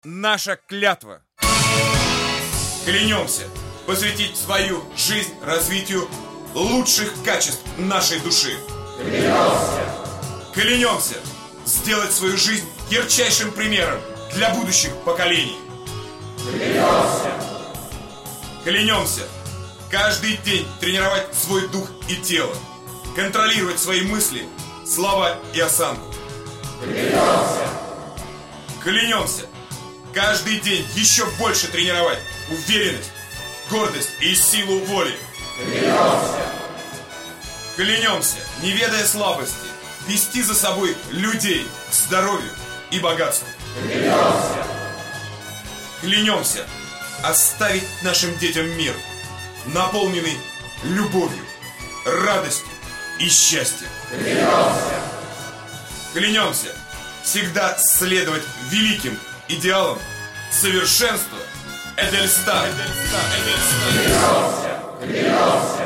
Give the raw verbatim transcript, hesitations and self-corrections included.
наша клятва. Клянемся посвятить свою жизнь развитию лучших качеств нашей души. Клянемся. Клянемся сделать свою жизнь ярчайшим примером для будущих поколений. Клянемся. Клянемся каждый день тренировать свой дух и тело, контролировать свои мысли, слова и осанку. Клянемся. Клянемся каждый день еще больше тренировать уверенность, гордость и силу воли. Клянемся. Клянемся, не ведая слабости, вести за собой людей к здоровью и богатству. Клянемся. Клянемся оставить нашим детям мир, наполненный любовью, радостью и счастьем. Клянемся. Клянемся всегда следовать великим идеалам совершенства Эдельстара. Клянемся. Клянемся.